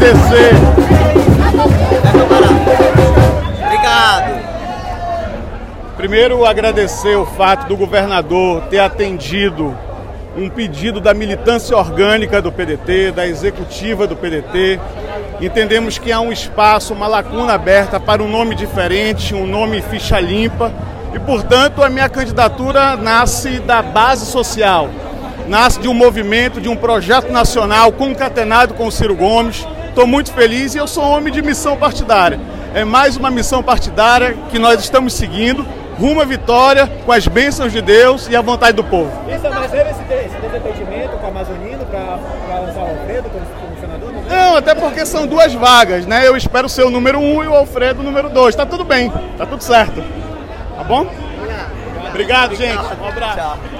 agradecer. Obrigado. Primeiro, agradecer o fato do governador ter atendido um pedido da militância orgânica do PDT, da executiva do PDT. Entendemos que há um espaço, uma lacuna aberta para um nome diferente, um nome ficha limpa. E, portanto, a minha candidatura nasce da base social, nasce de um movimento, de um projeto nacional concatenado com o Ciro Gomes. Estou muito feliz e eu sou homem de missão partidária. É mais uma missão partidária que nós estamos seguindo, rumo à vitória, com as bênçãos de Deus e a vontade do povo. Isso, mas teve esse desentendimento com o Amazonino para lançar o Alfredo como senador? Não, até porque são duas vagas, né? Eu espero ser o número 1 e o Alfredo o número 2. Tá tudo bem, tá tudo certo. Tá bom? Obrigado, gente. Um abraço. Tchau.